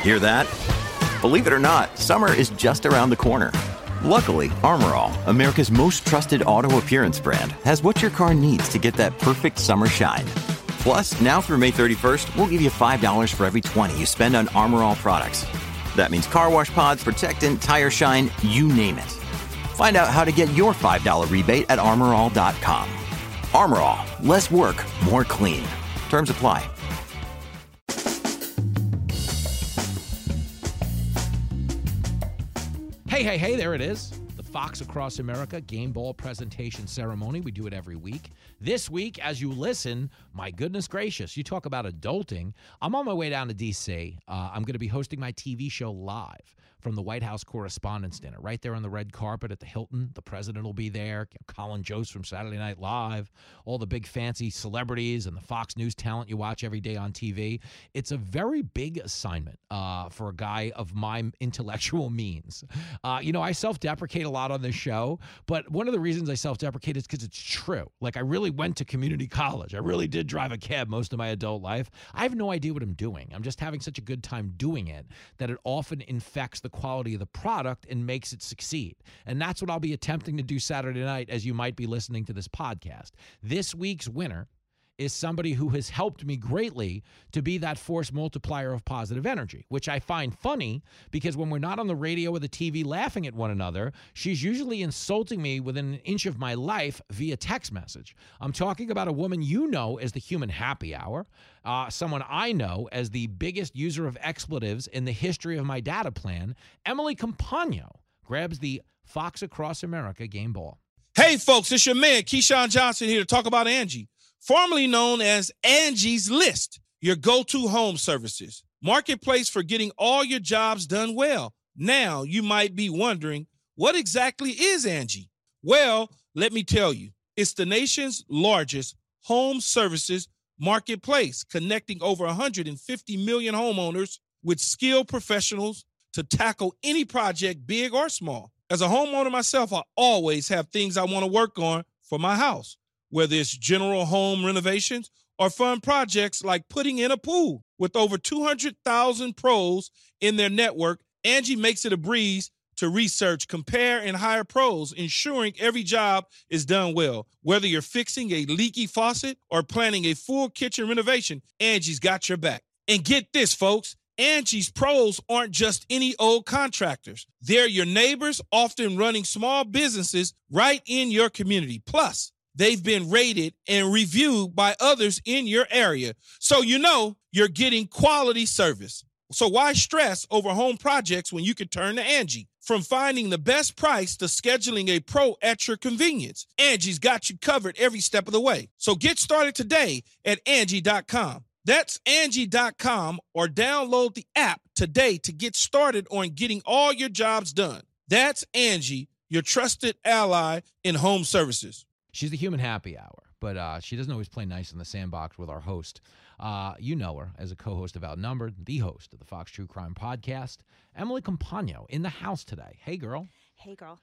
Hear that? Believe it or not, summer is just around the corner. Luckily, Armor All, America's most trusted auto appearance brand, has what your car needs to get that perfect summer shine. Plus, now through May 31st, we'll give you $5 for every $20 you spend on Armor All products. That means car wash pods, protectant, tire shine, you name it. Find out how to get your $5 rebate at armorall.com. Armor All, less work, more clean. Terms apply. Hey, there it is. The Fox Across America Game Ball presentation ceremony. We do it every week. This week, as you listen, my goodness gracious, you talk about adulting. I'm on my way down to D.C. I'm going to be hosting my TV show live from the White House Correspondents' Dinner, right there on the red carpet at the Hilton. The president will be there, Colin Jost from Saturday Night Live, all the big fancy celebrities and the Fox News talent you watch every day on TV. It's a very big assignment for a guy of my intellectual means. I self-deprecate a lot on this show, but one of the reasons I self-deprecate is because it's true. Like, I really went to community college. I really did drive a cab most of my adult life. I have no idea what I'm doing. I'm just having such a good time doing it that it often infects the quality of the product and makes it succeed. And that's what I'll be attempting to do Saturday night as you might be listening to this podcast. This week's winner is somebody who has helped me greatly to be that force multiplier of positive energy, which I find funny because when we're not on the radio or the TV laughing at one another, she's usually insulting me within an inch of my life via text message. I'm talking about a woman you know as the human happy hour, someone I know as the biggest user of expletives in the history of my data plan. Emily Compagno grabs the Fox Across America game ball. Hey, folks, it's your man, Keyshawn Johnson, here to talk about Angie, formerly known as Angie's List, your go-to home services marketplace for getting all your jobs done well. Now, you might be wondering, what exactly is Angie? Well, let me tell you, it's the nation's largest home services marketplace, connecting over 150 million homeowners with skilled professionals to tackle any project, big or small. As a homeowner myself, I always have things I want to work on for my house, whether it's general home renovations or fun projects like putting in a pool. With over 200,000 pros in their network, Angie makes it a breeze to research, compare, and hire pros, ensuring every job is done well. Whether you're fixing a leaky faucet or planning a full kitchen renovation, Angie's got your back. And get this, folks, Angie's pros aren't just any old contractors. They're your neighbors, often running small businesses right in your community. Plus, they've been rated and reviewed by others in your area, so you know you're getting quality service. So why stress over home projects when you can turn to Angie? From finding the best price to scheduling a pro at your convenience, Angie's got you covered every step of the way. So get started today at Angie.com. That's Angie.com, or download the app today to get started on getting all your jobs done. That's Angie, your trusted ally in home services. She's the human happy hour, but she doesn't always play nice in the sandbox with our host. You know her as a co-host of Outnumbered, the host of the Fox True Crime Podcast, Emily Compagno, in the house today. Hey, girl. Hey, girl.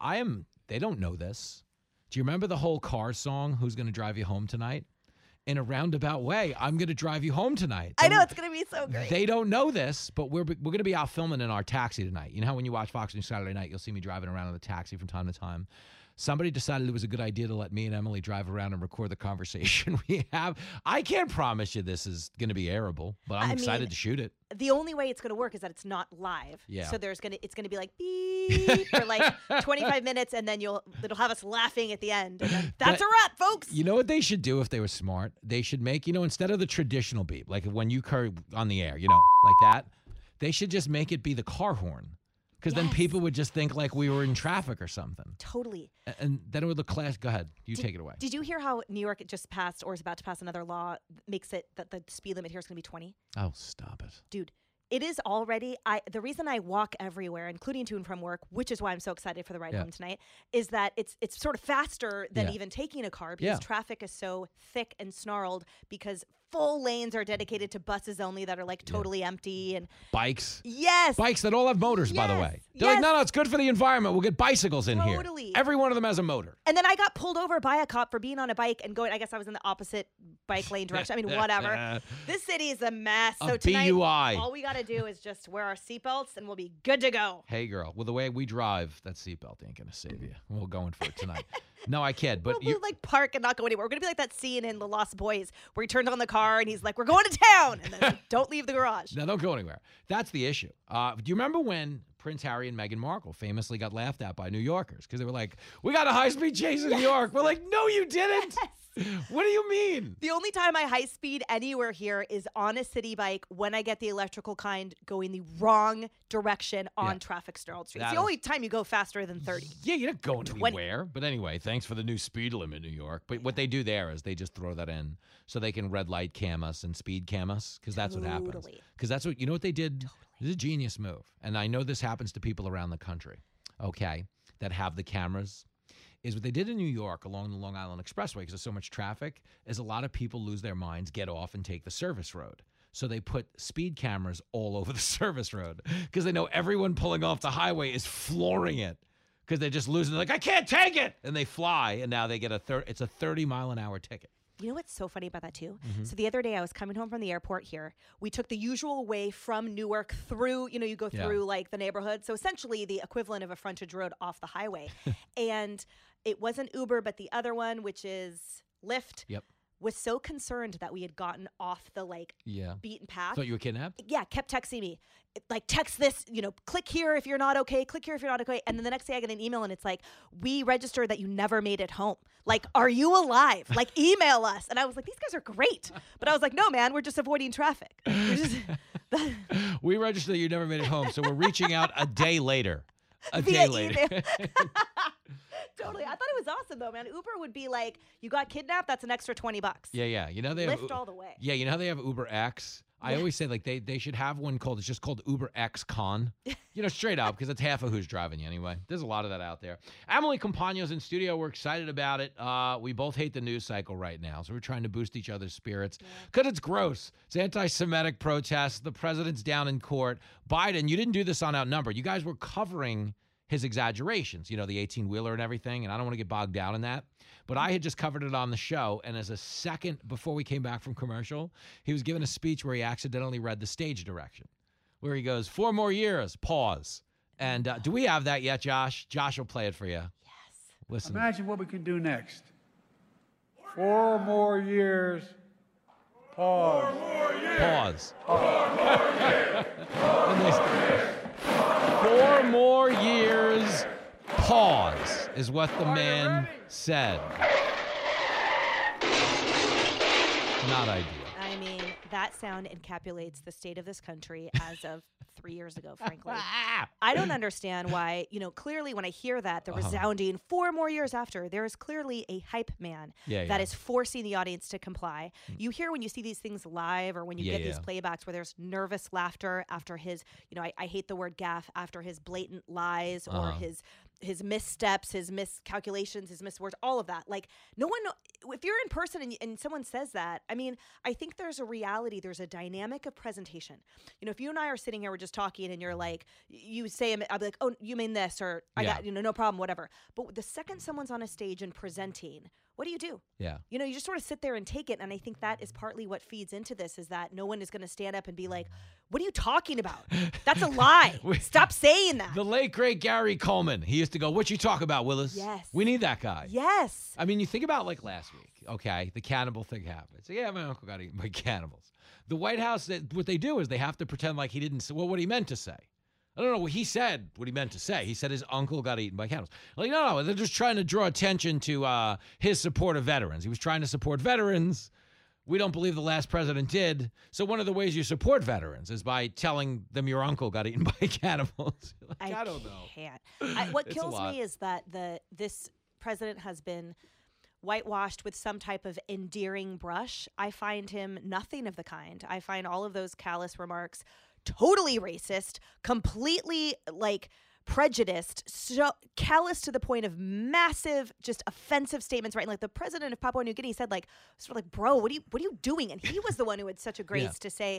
They don't know this. Do you remember the whole Cars song, Who's Gonna Drive You Home Tonight? In a roundabout way, I'm going to drive you home tonight. I know, it's going to be so great. They don't know this, but we're going to be out filming in our taxi tonight. You know how when you watch Fox News Saturday night, you'll see me driving around in the taxi from time to time. Somebody decided it was a good idea to let me and Emily drive around and record the conversation we have. I can't promise you this is going to be airable, but I'm excited to shoot it. The only way it's going to work is that it's not live. Yeah. So it's going to be like beep for like 25 minutes, and then it'll have us laughing at the end. And then that's a wrap, folks. You know what they should do if they were smart? They should make, instead of the traditional beep, like when you on the air, like that, they should just make it be the car horn. Because then people would just think like we were in traffic or something. Totally. And then it would look class. Go ahead. Take it away. Did you hear how New York just passed or is about to pass another law makes it that the speed limit here is going to be 20? Oh, stop it. Dude, it is already, the reason I walk everywhere, including to and from work, which is why I'm so excited for the ride home tonight, is that it's sort of faster than even taking a car because traffic is so thick and snarled because full lanes are dedicated to buses only that are like totally empty and bikes. Yes. Bikes that all have motors, by the way. They're like, no, it's good for the environment. We'll get bicycles in here. Every one of them has a motor. And then I got pulled over by a cop for being on a bike and going, I guess I was in the opposite bike lane direction. I mean, whatever. This city is a mess. So tonight, BUI. all we got to to do is just wear our seatbelts and we'll be good to go. Hey, girl. Well, the way we drive, that seatbelt ain't going to save you. We're going for it tonight. No, I kid. But we'll like park and not go anywhere. We're going to be like that scene in The Lost Boys where he turns on the car and he's like, we're going to town. And then like, don't leave the garage. No, don't go anywhere. That's the issue. Do you remember when Prince Harry and Meghan Markle famously got laughed at by New Yorkers? Because they were like, we got a high-speed chase in New York. We're like, no, you didn't. Yes. What do you mean? The only time I high speed anywhere here is on a city bike when I get the electrical kind going the wrong direction on traffic Stroud Street. It's the only time you go faster than 30. Yeah, you're not going anywhere. But anyway, thanks for the new speed limit in New York. But what they do there is they just throw that in so they can red light cam us and speed cam us because that's what happens. Because that's what, you know what they did? Totally. This is a genius move. And I know this happens to people around the country, okay, that have the cameras. Is what they did in New York along the Long Island Expressway, because there's so much traffic, is a lot of people lose their minds, get off, and take the service road. So they put speed cameras all over the service road because they know everyone pulling off the highway is flooring it because they're just losing. They're like, I can't take it! And they fly, and now they get it's a 30-mile-an-hour ticket. You know what's so funny about that, too? Mm-hmm. So the other day I was coming home from the airport here. We took the usual way from Newark through, you go through like the neighborhood. So essentially the equivalent of a frontage road off the highway. And it wasn't Uber, but the other one, which is Lyft, was so concerned that we had gotten off the beaten path. Thought you were kidnapped? Yeah, kept texting me. Like, text this, click here if you're not okay, click here if you're not okay. And then the next day I get an email and it's like, we registered that you never made it home. Like, are you alive? Like, email us. And I was like, these guys are great. But I was like, no, man, we're just avoiding traffic. We registered that you never made it home, so we're reaching out a day later. Via email. Totally. I thought it was awesome, though, man. Uber would be like, you got kidnapped, that's an extra $20. Yeah. You know they Lyft all the way. Yeah, you know how they have Uber X? I always say, like, they should have one it's just called Uber X Con. Straight up, because it's half of who's driving you anyway. There's a lot of that out there. Emily Compagno's in studio. We're excited about it. We both hate the news cycle right now, so we're trying to boost each other's spirits. Because it's gross. It's anti-Semitic protests. The president's down in court. Biden, you didn't do this on Outnumbered. You guys were covering his exaggerations, the 18-wheeler and everything, and I don't want to get bogged down in that. But I had just covered it on the show, and as a second before we came back from commercial, he was giving a speech where he accidentally read the stage direction, where he goes, 4 more years, pause. And do we have that yet, Josh? Josh will play it for you. Yes. Listen. Imagine what we can do next. 4 more years, pause. 4 more years. Pause. 4 more years. 4 more years, pause, is what the man said. Not ideal. I mean, that sound encapsulates the state of this country as of 3 years ago, frankly. I don't understand why, clearly when I hear that, the resounding 4 more years after, there is clearly a hype man that is forcing the audience to comply. You hear when you see these things live or when you get these playbacks where there's nervous laughter after his, I hate the word gaffe, after his blatant lies or his missteps, his miscalculations, his miswords, all of that. Like, no one, if you're in person and someone says that, I mean, I think there's a reality, there's a dynamic of presentation. If you and I are sitting here, we're just talking and you're like, you say, I'll be like, oh, you mean this, or I got, no problem, whatever. But the second someone's on a stage and presenting, what do? Yeah. You just sort of sit there and take it. And I think that is partly what feeds into this, is that no one is going to stand up and be like, what are you talking about? That's a lie. Stop saying that. The late, great Gary Coleman. He used to go, what you talk about, Willis? Yes. We need that guy. Yes. I mean, you think about like last week, okay, the cannibal thing happened. So, my uncle got eaten by cannibals. The White House, what they do is they have to pretend like he didn't say, what he meant to say. I don't know. He said what he meant to say. He said his uncle got eaten by cannibals. Like, no, they're just trying to draw attention to his support of veterans. He was trying to support veterans. We don't believe the last president did. So one of the ways you support veterans is by telling them your uncle got eaten by cannibals. Like, I don't know. Can't. What kills me is that this president has been whitewashed with some type of endearing brush. I find him nothing of the kind. I find all of those callous remarks totally racist, completely prejudiced, so callous to the point of massive, just offensive statements, right? And the president of Papua New Guinea said, sort of bro, what are you doing? And he was the one who had such a grace to say,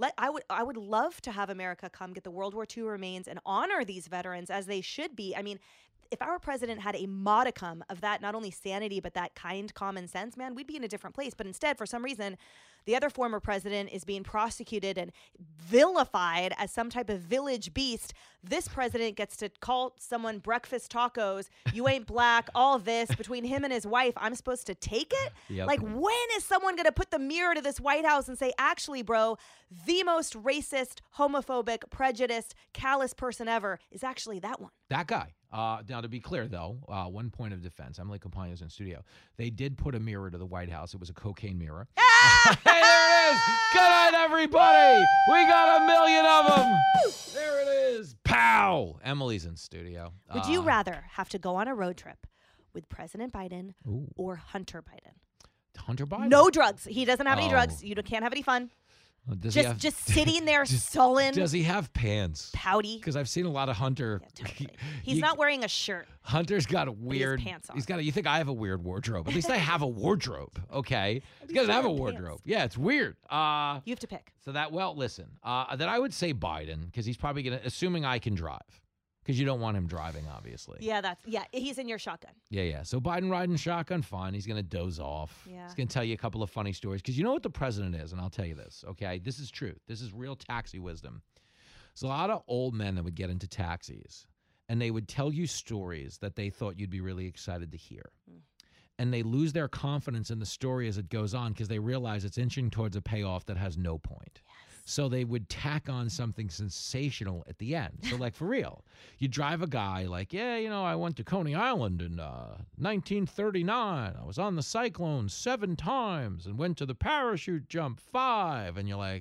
I would love to have America come get the World War II remains and honor these veterans as they should be. I mean, if our president had a modicum of that, not only sanity, but that kind common sense, man, we'd be in a different place. But instead, for some reason, the other former president is being prosecuted and vilified as some type of village beast. This president gets to call someone breakfast tacos. You ain't black, all this between him and his wife. I'm supposed to take it? Yep. Like, when is someone going to put the mirror to this White House and say, actually, bro, the most racist, homophobic, prejudiced, callous person ever is actually that one? That guy. Now, to be clear, though, one point of defense. Emily Compagno's in studio. They did put a mirror to the White House. It was a cocaine mirror. Ah! Hey, there it is. Good night, everybody. We got 1 million of them. There it is. Pow. Emily's in studio. Would you rather have to go on a road trip with President Biden Ooh. or Hunter Biden? Hunter Biden? No drugs. He doesn't have any Oh. drugs. You can't have any fun. Does he have, Just sitting there sullen, does he have pants? pouty. Because I've seen a lot of Hunter. Yeah, totally. He's not wearing a shirt. Hunter's got a weird. pants on. He's got. You think I have a weird wardrobe? At least I have a wardrobe. Okay. He doesn't have a wardrobe. pants. Yeah, it's weird. You have to pick. So that listen. Then I would say Biden because he's probably gonna, assuming I can drive, because you don't want him driving, obviously. Yeah, he's in your shotgun. Yeah. So Biden riding shotgun, fine. He's going to doze off. Yeah. He's going to tell you a couple of funny stories. Because you know what the president is, and I'll tell you this, okay? This is truth. This is real taxi wisdom. There's a lot of old men that would get into taxis, and they would tell you stories that they thought you'd be really excited to hear. And they lose their confidence in the story as it goes on because they realize it's inching towards a payoff that has no point. So they would tack on something sensational at the end. So, like, for real, you drive a guy like, yeah, you know, I went to Coney Island in 1939. I was on the Cyclone 7 times and went to the parachute jump 5. And you're like,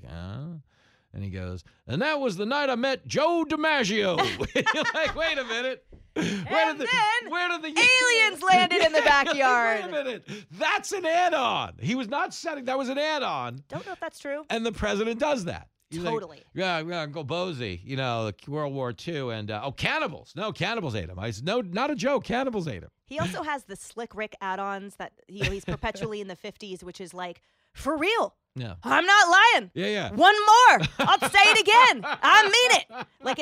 And he goes, and that was the night I met Joe DiMaggio. You're like, wait a minute. Where did the Aliens landed in the backyard. Wait a minute. That's an add-on. He was not setting. That was an add-on. Don't know if that's true. And the president does that. He's Totally. Like, yeah, go Bozy. You know, World War II. And, cannibals. No, cannibals ate him. I said, no, not a joke. Cannibals ate him. He also has the Slick Rick add-ons that he's perpetually in the 50s, which is like, for real. Yeah. I'm not lying. Yeah. One more. I'll say it again. I mean it. Like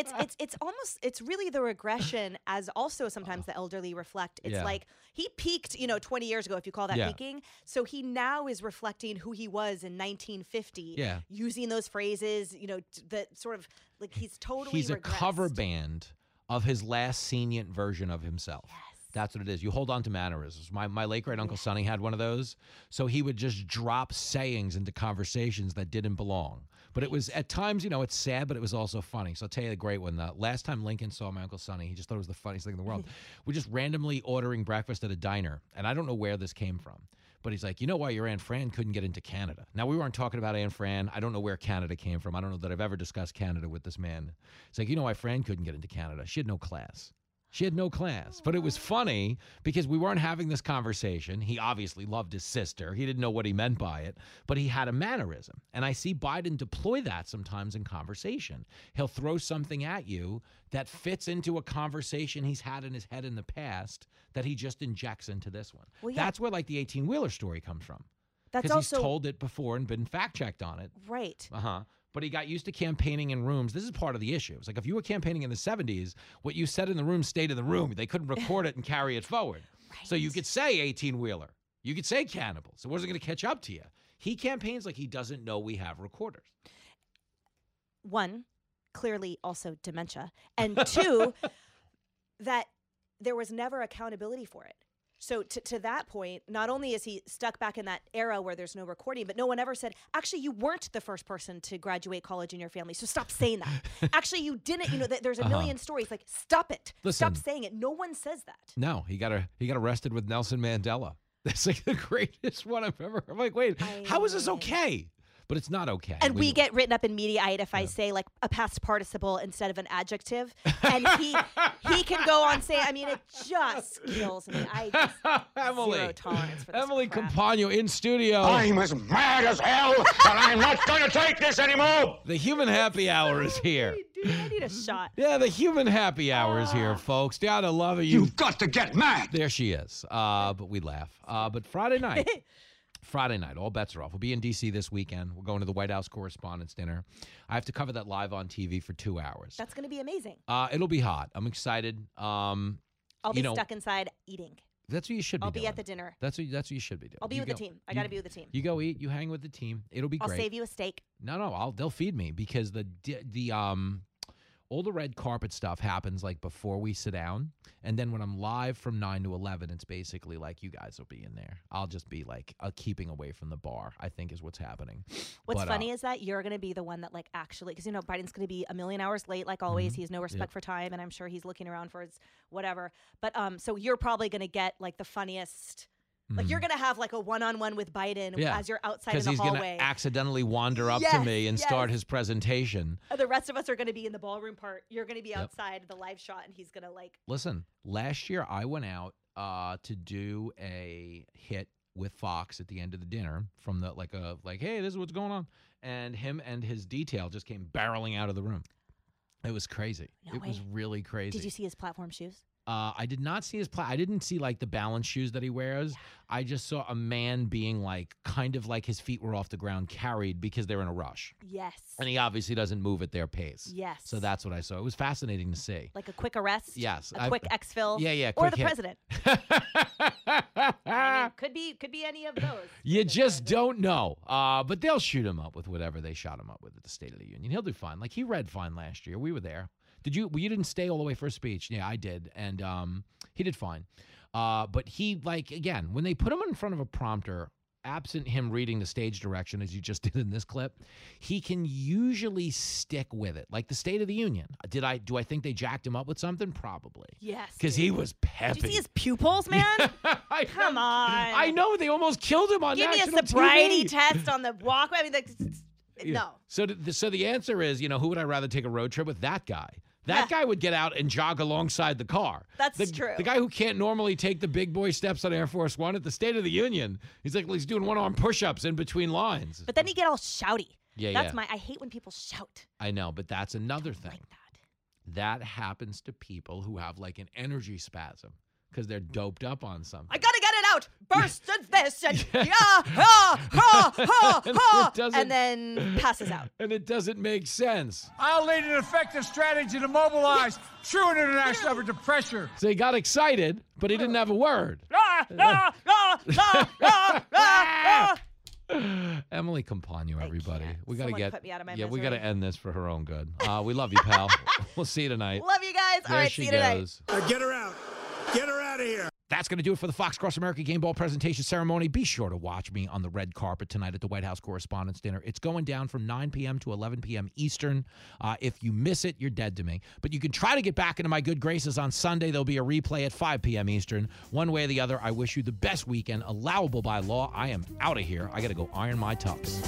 it's really the regression, as also sometimes the elderly reflect. It's like he peaked, 20 years ago, if you call that peaking. So he now is reflecting who he was in 1950. Yeah. Using those phrases, that sort of like he's totally He's a regressed. cover band of his last senient version of himself. Yes. That's what it is. You hold on to mannerisms. My late great Uncle Sonny had one of those. So he would just drop sayings into conversations that didn't belong. But it was at times, it's sad, but it was also funny. So I'll tell you the great one. The last time Lincoln saw my Uncle Sonny, he just thought it was the funniest thing in the world. We're just randomly ordering breakfast at a diner. And I don't know where this came from. But he's like, you know why your Aunt Fran couldn't get into Canada? Now, we weren't talking about Aunt Fran. I don't know where Canada came from. I don't know that I've ever discussed Canada with this man. It's like, you know why Fran couldn't get into Canada? She had no class. She had no class. But it was funny because we weren't having this conversation. He obviously loved his sister. He didn't know what he meant by it, but he had a mannerism. And I see Biden deploy that sometimes in conversation. He'll throw something at you that fits into a conversation he's had in his head in the past that he just injects into this one. Well, yeah. That's where like the 18-wheeler story comes from. That's Because also he's told it before and been fact-checked on it. right. But he got used to campaigning in rooms. This is part of the issue. It's like if you were campaigning in the 70s, what you said in the room stayed in the room. They couldn't record it and carry it forward. Right. So you could say 18-wheeler. You could say cannibals. It wasn't going to catch up to you. He campaigns like he doesn't know we have recorders. One, clearly also dementia. And two, that there was never accountability for it. So to that point, not only is he stuck back in that era where there's no recording, but no one ever said, actually, you weren't the first person to graduate college in your family, so stop saying that. Actually, you didn't. There's a million stories like, stop it. Listen. Stop saying it. No one says that. No, he got arrested with Nelson Mandela. That's like the greatest one I've ever. I'm like, wait, how is this okay? But it's not okay. And we get written up in Mediaite if I say like a past participle instead of an adjective. And he can go on saying, it just kills me. I just Emily, zero tolerance for this Emily crap. Compagno in studio. I'm as mad as hell, and I'm not going to take this anymore. The human happy hour is here. Dude, I need a shot. Yeah, the human happy hour is here, folks. Gotta love you. You've got to get mad. There she is. But we laugh. But Friday night, all bets are off. We'll be in D.C. this weekend. We're going to the White House Correspondents' Dinner. I have to cover that live on TV for 2 hours. That's going to be amazing. It'll be hot. I'm excited. I'll be stuck inside eating. That's what you should be doing. I'll be at the dinner. That's what you should be doing. I'll be with the team. I got to be with the team. You go eat. You hang with the team. It'll be great. I'll save you a steak. No. They'll feed me because all the red carpet stuff happens like before we sit down, and then when I'm live from 9 to 11, it's basically like you guys will be in there. I'll just be like keeping away from the bar, I think is what's happening. What's funny is that you're going to be the one that like actually, because Biden's going to be a million hours late like always. He has no respect for time, and I'm sure he's looking around for his whatever. But so you're probably going to get like the funniest. Like you're going to have like a one-on-one with Biden as you're outside in the hallway. Because he's going to accidentally wander up to me and start his presentation. The rest of us are going to be in the ballroom part. You're going to be outside the live shot, and he's going to like. Listen, last year I went out to do a hit with Fox at the end of the dinner from the hey, this is what's going on. And him and his detail just came barreling out of the room. It was crazy. No way. Was really crazy. Did you see his platform shoes? I did not see I didn't see like the balance shoes that he wears. Yeah. I just saw a man being like kind of like his feet were off the ground, carried because they're in a rush. Yes. And he obviously doesn't move at their pace. Yes. So that's what I saw. It was fascinating to see. Like a quick arrest? Yes. A quick exfil? Yeah. Or the hit. President. I mean, could be any of those. You just don't know. But they'll shoot him up with whatever they shot him up with at the State of the Union. He'll do fine. Like he read fine last year. We were there. Did you? Well, you didn't stay all the way for a speech. Yeah, I did, and he did fine. But he, like, again, when they put him in front of a prompter, absent him reading the stage direction, as you just did in this clip, he can usually stick with it. Like the State of the Union. Do I think they jacked him up with something? Probably. Yes. Because he was peppy. Did you see his pupils, man? Come on. I know. They almost killed him on national TV. Give me a sobriety test on the walkway. I mean, no. So the answer is, who would I rather take a road trip with? That guy. That guy would get out and jog alongside the car. That's true. The guy who can't normally take the big boy steps on Air Force One at the State of the Union, he's doing one-arm push-ups in between lines. But then you get all shouty. Yeah, I hate when people shout. I know, but that's another thing. Like that. That happens to people who have like an energy spasm because they're doped up on something. I gotta get it out. Burst of this and and then passes out. And it doesn't make sense. I'll lead an effective strategy to mobilize true international effort to pressure. So he got excited, but he didn't have a word. Emily Compagno, everybody. We gotta put me out of my misery. we gotta end this for her own good. We love you, pal. We'll see you tonight. Love you guys. There all right, she see you tonight. goes. Get her out. Get her out of here. That's going to do it for the Fox Cross America Game Ball presentation ceremony. Be sure to watch me on the red carpet tonight at the White House Correspondents' Dinner. It's going down from 9 p.m. to 11 p.m. Eastern. If you miss it, you're dead to me. But you can try to get back into my good graces on Sunday. There'll be a replay at 5 p.m. Eastern. One way or the other, I wish you the best weekend, allowable by law. I am out of here. I got to go iron my tux.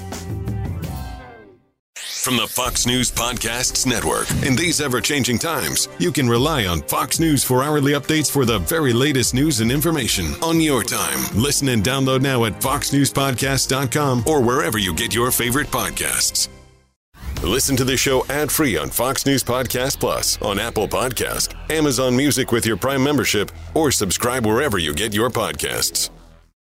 From the Fox News Podcasts Network. In these ever-changing times, you can rely on Fox News for hourly updates for the very latest news and information on your time. Listen and download now at foxnewspodcast.com or wherever you get your favorite podcasts. Listen to the show ad-free on Fox News Podcast Plus, on Apple Podcast, Amazon Music with your Prime membership, or subscribe wherever you get your podcasts.